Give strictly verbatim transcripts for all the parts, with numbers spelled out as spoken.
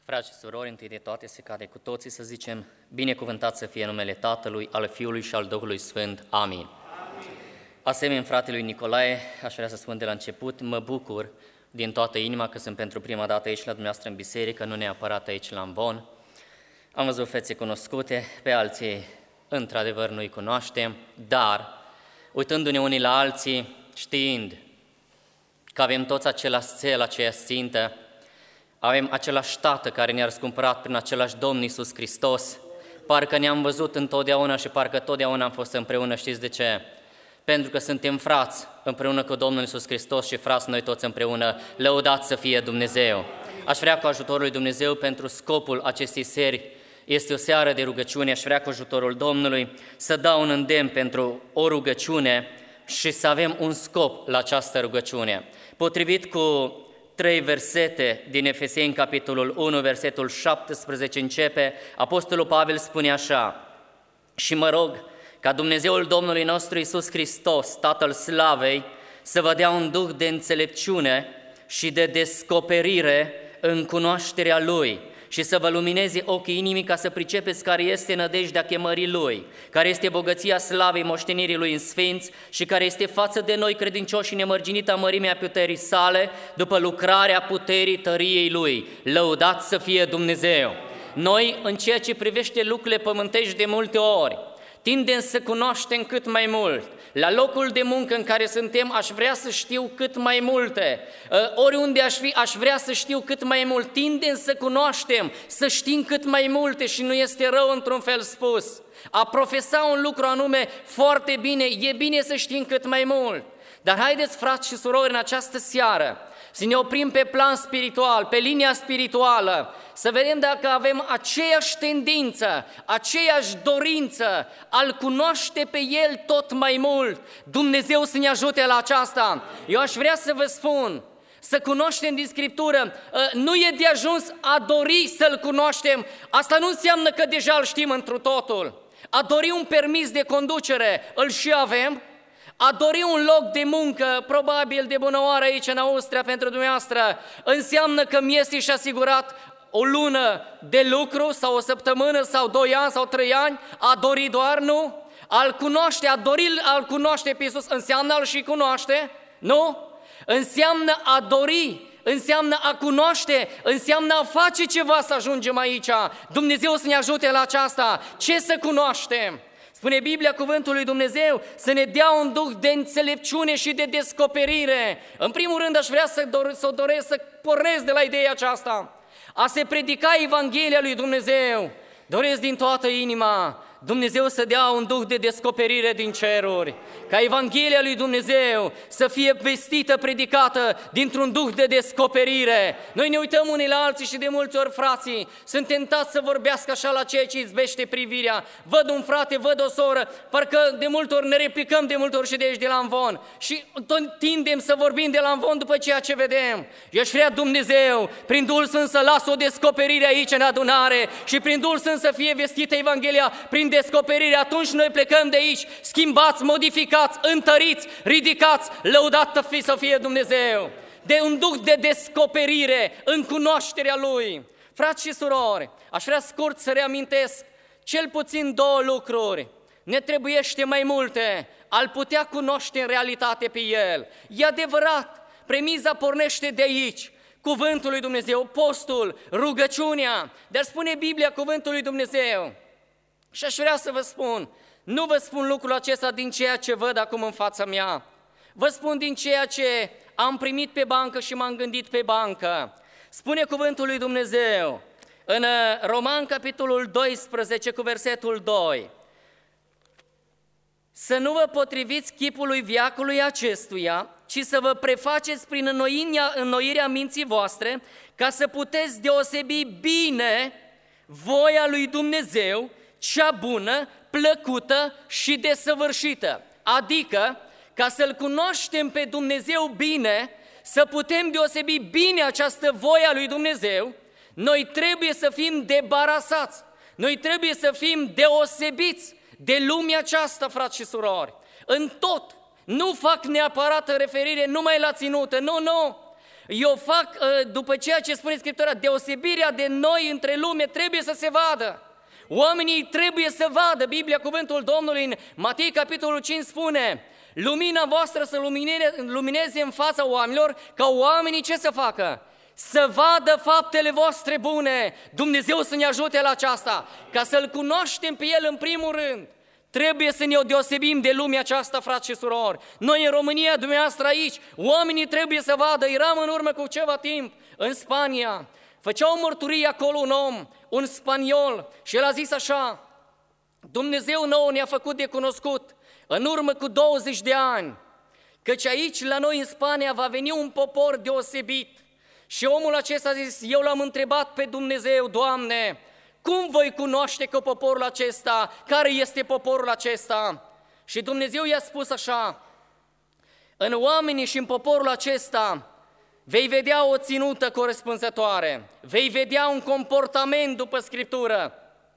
Frați și surori, întâi de toate se cade cu toții să zicem, binecuvântat să fie numele Tatălui, al Fiului și al Duhului Sfânt. Amin. Amin. Asemenea fratelui Nicolae, aș vrea să spun de la început, mă bucur din toată inima că sunt pentru prima dată aici la dumneavoastră în biserică, nu neapărat aici la Amvon. Am văzut fețe cunoscute, pe alții într-adevăr nu-i cunoaștem, dar uitându-ne unii la alții, știind că avem toți același cel, aceeași țintă, avem același Tată care ne-a răscumpărat prin același Domn Iisus Hristos, parcă ne-am văzut întotdeauna și parcă totdeauna am fost împreună, știți de ce? Pentru că suntem frați împreună cu Domnul Iisus Hristos și frați noi toți împreună, lăudați să fie Dumnezeu! Aș vrea cu ajutorul lui Dumnezeu pentru scopul acestei seri, este o seară de rugăciune, aș vrea cu ajutorul Domnului să dau un îndemn pentru o rugăciune și să avem un scop la această rugăciune. Potrivit cu trei versete din Efeseni, capitolul unu, versetul șaptesprezece începe, Apostolul Pavel spune așa: și mă rog ca Dumnezeul Domnului nostru Iisus Hristos, Tatăl Slavei, să vă dea un duh de înțelepciune și de descoperire în cunoașterea Lui și să vă lumineze ochii inimii ca să pricepeți care este nădejdea chemării Lui, care este bogăția slavei moștenirii Lui în sfinți și care este față de noi credincioși nemărginita mărimea puterii sale, după lucrarea puterii tăriei Lui. Lăudați să fie Dumnezeu! Noi, în ceea ce privește lucrurile pământești de multe ori, tindem să cunoaștem cât mai mult. La locul de muncă în care suntem, aș vrea să știu cât mai multe. Oriunde aș fi, aș vrea să știu cât mai mult. Tindem să cunoaștem, să știm cât mai multe și nu este rău într-un fel spus. A profesa un lucru anume foarte bine, e bine să știm cât mai mult. Dar haideți, frați și surori, în această seară să ne oprim pe plan spiritual, pe linia spirituală, să vedem dacă avem aceeași tendință, aceeași dorință al cunoaște pe El tot mai mult. Dumnezeu să ne ajute la aceasta. Eu aș vrea să vă spun, să cunoaștem din Scriptură, nu e de ajuns a dori să-L cunoaștem, asta nu înseamnă că deja îl știm întru totul. A dori un permis de conducere, îl și avem. A dori un loc de muncă, probabil de bună oară aici în Austria pentru dumneavoastră, înseamnă că mi este și asigurat o lună de lucru sau o săptămână sau doi ani sau trei ani, a dori doar, nu? Al cunoaște, a dori al cunoaște pe Iisus, înseamnă a-L și cunoaște, nu? Înseamnă a dori, înseamnă a cunoaște, înseamnă a face ceva să ajungem aici. Dumnezeu să ne ajute la aceasta. Ce să cunoaștem? Spune Biblia, cuvântul lui Dumnezeu, să ne dea un duh de înțelepciune și de descoperire. În primul rând aș vrea să, dor- să doresc să pornesc de la ideea aceasta. A se predica Evanghelia lui Dumnezeu. Doresc din toată inima Dumnezeu să dea un duh de descoperire din ceruri, ca Evanghelia lui Dumnezeu să fie vestită, predicată dintr-un duh de descoperire. Noi ne uităm unii la alții și de multe ori, frații, sunt tentați să vorbească așa la ceea ce izbește privirea. Văd un frate, văd o soră, parcă de multe ori ne replicăm de multe ori și de aici de la Amvon și tindem să vorbim de la Amvon după ceea ce vedem. Eu aș vrea Dumnezeu, prin Duhul Sfânt, să lasă o descoperire aici în adunare și prin Duhul Sfânt să fie vestită Evanghelia prin descoperire, atunci noi plecăm de aici, schimbați, modificați, întăriți, ridicați, lăudat să fie Dumnezeu, de un duh de descoperire în cunoașterea Lui. Frați și surori, aș vrea scurt să reamintesc cel puțin două lucruri. Ne trebuiește mai multe, al putea cunoaște în realitate pe El. E adevărat, premiza pornește de aici, cuvântul lui Dumnezeu, postul, rugăciunea, dar spune Biblia cuvântul lui Dumnezeu. Și aș vrea să vă spun, nu vă spun lucrul acesta din ceea ce văd acum în fața mea, vă spun din ceea ce am primit pe bancă și m-am gândit pe bancă. Spune cuvântul lui Dumnezeu în Roman, capitolul doisprezece, cu versetul doi. Să nu vă potriviți chipului veacului acestuia, ci să vă prefaceți prin înnoirea, înnoirea minții voastre, ca să puteți deosebi bine voia lui Dumnezeu, cea bună, plăcută și desăvârșită. Adică, ca să-L cunoaștem pe Dumnezeu bine, să putem deosebi bine această voie a lui Dumnezeu, noi trebuie să fim debarasați, noi trebuie să fim deosebiți de lumea aceasta, frați și surori. În tot, nu fac neapărat referire numai la ținută, nu, nu. Eu fac, după ceea ce spune Scriptura, deosebirea de noi între lume trebuie să se vadă. Oamenii trebuie să vadă. Biblia, cuvântul Domnului în Matei, capitolul cinci spune: lumina voastră să lumineze în fața oamenilor, ca oamenii ce să facă? Să vadă faptele voastre bune. Dumnezeu să ne ajute la aceasta, ca să-L cunoaștem pe El în primul rând. Trebuie să ne deosebim de lumea aceasta, frați și surori. Noi în România, dumneavoastră aici, oamenii trebuie să vadă. Eram în urmă cu ceva timp în Spania. Făcea o mărturie acolo un om, un spaniol, și el a zis așa: Dumnezeu nouă ne-a făcut de cunoscut în urmă cu douăzeci de ani, căci aici la noi în Spania va veni un popor deosebit. Și omul acesta a zis: eu l-am întrebat pe Dumnezeu, Doamne, cum voi cunoaște că poporul acesta, care este poporul acesta? Și Dumnezeu i-a spus așa: în oamenii și în poporul acesta vei vedea o ținută corespunzătoare, vei vedea un comportament după Scriptură,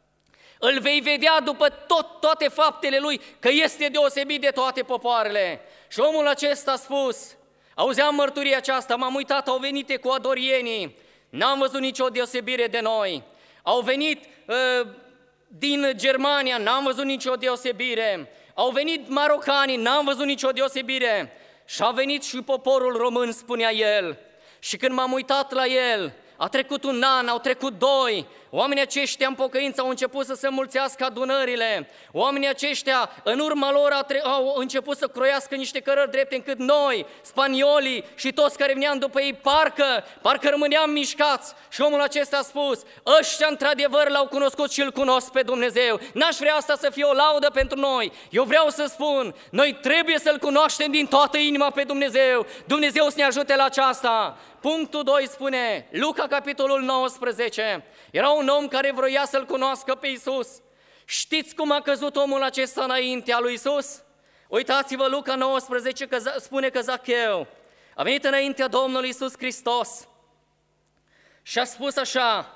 îl vei vedea după tot, toate faptele lui, că este deosebit de toate popoarele. Și omul acesta a spus, auzeam mărturia aceasta, m-am uitat, au venit ecuadorienii, n-am văzut nicio deosebire de noi. Au venit uh, din Germania, n-am văzut nicio deosebire. Au venit marocanii, n-am văzut nicio deosebire. Și a venit și poporul român, spunea el. Și când m-am uitat la el, a trecut un an, au trecut doi, oamenii aceștia în pocăință au început să se mulțească adunările, oamenii aceștia în urma lor au început să croiască niște cărări drepte, încât noi, spaniolii și toți care veneam după ei, parcă, parcă rămâneam mișcați. Și omul acesta a spus, ăștia într-adevăr l-au cunoscut și îl cunosc pe Dumnezeu. N-aș vrea asta să fie o laudă pentru noi, eu vreau să spun, noi trebuie să-L cunoaștem din toată inima pe Dumnezeu, Dumnezeu să ne ajute la aceasta. Punctul doi spune, Luca, capitolul nouăsprezece, era un om care vroia să-L cunoască pe Iisus. Știți cum a căzut omul acesta înaintea lui Iisus? Uitați-vă, Luca nouăsprezece că spune că Zacheu a venit înaintea Domnului Iisus Hristos și a spus așa,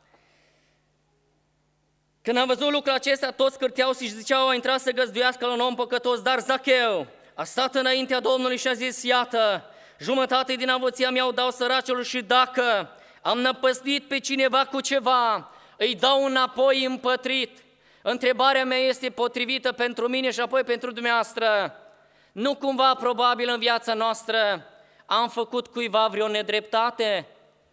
când am văzut lucrul acesta, toți cârteau și ziceau, a intrat să găzduiască la un om păcătos, dar Zacheu a stat înaintea Domnului și a zis, iată, jumătate din avăția mea o dau săracelor și dacă am năpăstit pe cineva cu ceva, îi dau înapoi împătrit. Întrebarea mea este potrivită pentru mine și apoi pentru dumneavoastră. Nu cumva probabil în viața noastră am făcut cuiva vreo nedreptate?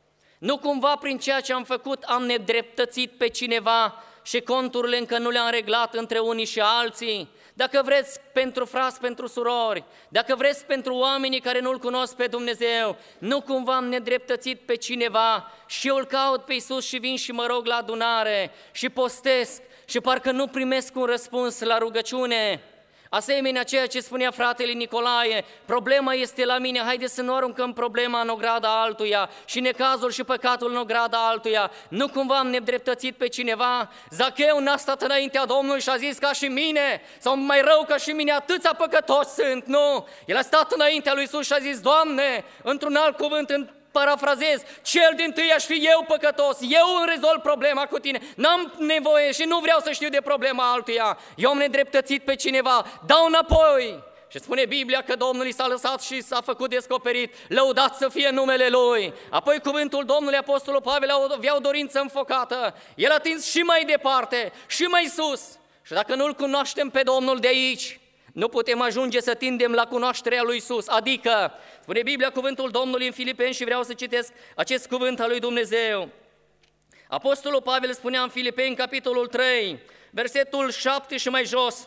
Nu cumva prin ceea ce am făcut am nedreptățit pe cineva și conturile încă nu le-am reglat între unii și alții? Dacă vreți pentru frați, pentru surori, dacă vreți pentru oamenii care nu-L cunosc pe Dumnezeu, nu cumva am nedreptățit pe cineva și eu îl caut pe Iisus și vin și mă rog la adunare și postesc și parcă nu primesc un răspuns la rugăciune. Asemenea, ceea ce spunea fratele Nicolae, problema este la mine, haideți să nu aruncăm problema în ograda altuia și necazul și păcatul în ograda altuia. Nu cumva am nedreptățit pe cineva? Zacheu n-a stat înaintea Domnului și a zis ca și mine, sau mai rău ca și mine, atâția păcătoși sunt, nu? El a stat înaintea lui Iisus și a zis, Doamne, într-un alt cuvânt, în parafrazez, cel dintâi aș fi eu păcătos, eu îmi rezolv problema cu tine, n-am nevoie și nu vreau să știu de problema altuia, eu am nedreptățit pe cineva, dau înapoi. Și spune Biblia că Domnul i s-a lăsat și s-a făcut descoperit, lăudat să fie numele Lui. Apoi cuvântul Domnului, Apostolul Pavel avea o dorință înfocată, el a atins și mai departe, și mai sus. Și dacă nu-L cunoaștem pe Domnul de aici, nu putem ajunge să tindem la cunoașterea lui Iisus, adică, spune Biblia cuvântul Domnului în Filipeni și vreau să citesc acest cuvânt al lui Dumnezeu. Apostolul Pavel spunea în Filipeni, capitolul trei, versetul șapte și mai jos,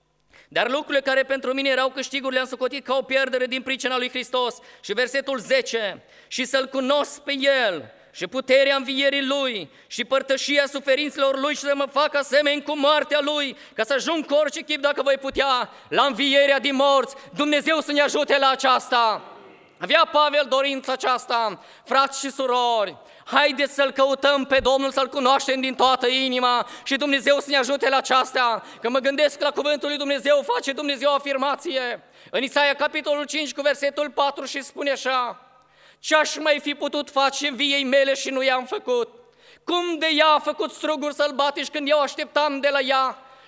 dar lucrurile care pentru mine erau câștiguri le-am socotit ca o pierdere din pricina lui Hristos. Și versetul zece, și să-L cunosc pe El și puterea învierii Lui și părtășia suferințelor Lui și să mă fac asemeni cu moartea Lui, ca să ajung cu orice chip, dacă voi putea, la învierea din morți. Dumnezeu să ne ajute la aceasta. Avea Pavel dorința aceasta, frați și surori, haideți să-L căutăm pe Domnul, să-L cunoaștem din toată inima și Dumnezeu să ne ajute la aceasta. Când mă gândesc la cuvântul lui Dumnezeu, face Dumnezeu o afirmație. În Isaia, capitolul cinci, cu versetul patru și spune așa, ce-aș mai fi putut face în viei mele și nu i-am făcut? Cum de ea a făcut struguri sălbatici când eu așteptam de la ea?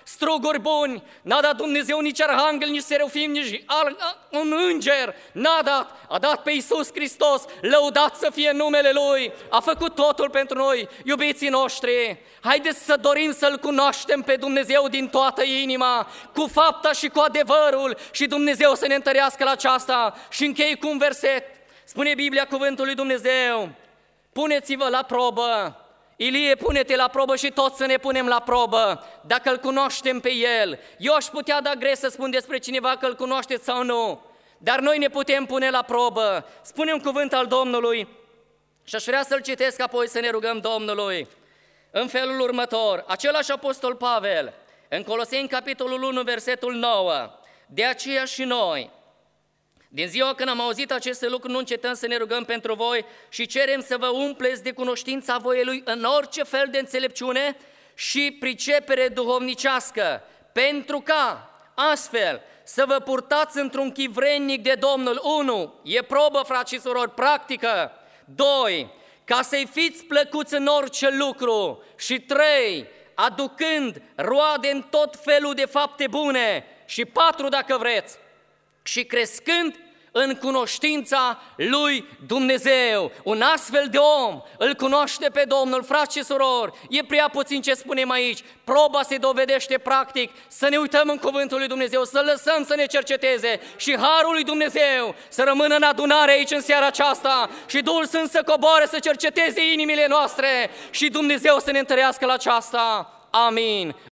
struguri buni, n-a dat Dumnezeu nici arhanghel, nici serufim, nici un înger, n-a dat, a dat pe Iisus Hristos, lăudat să fie numele Lui, a făcut totul pentru noi, iubiții noștri. Haideți să dorim să-L cunoaștem pe Dumnezeu din toată inima, cu fapta și cu adevărul, și Dumnezeu să ne întărească la aceasta. Și închei cu un verset, spune Biblia, cuvântul lui Dumnezeu: puneți-vă la probă. Ilie, pune-te la probă și toți să ne punem la probă, dacă îl cunoaștem pe el. Eu aș putea da greș să spun despre cineva că îl cunoașteți sau nu, dar noi ne putem pune la probă. Spune un cuvânt al Domnului și aș vrea să-l citesc, apoi să ne rugăm Domnului. În felul următor, același apostol Pavel, în Coloseni, capitolul unu, versetul nouă, de aceea și noi, din ziua când am auzit aceste lucruri, nu încetăm să ne rugăm pentru voi și cerem să vă umpleți de cunoștința voiei Lui în orice fel de înțelepciune și pricepere duhovnicească, pentru ca astfel să vă purtați într-un chip vrednic de Domnul. unu. E probă, frați și surori, practică. doi. Ca să-i fiți plăcuți în orice lucru. Și trei. Aducând roade în tot felul de fapte bune. Și patru, dacă vreți, și crescând în cunoștința lui Dumnezeu. Un astfel de om îl cunoaște pe Domnul, frați și surori. E prea puțin ce spunem aici, proba se dovedește practic. Să ne uităm în cuvântul lui Dumnezeu, să lăsăm să ne cerceteze și harul lui Dumnezeu să rămână în adunare aici în seara aceasta și Duhul Sfânt să coboare, să cerceteze inimile noastre și Dumnezeu să ne întărească la aceasta. Amin.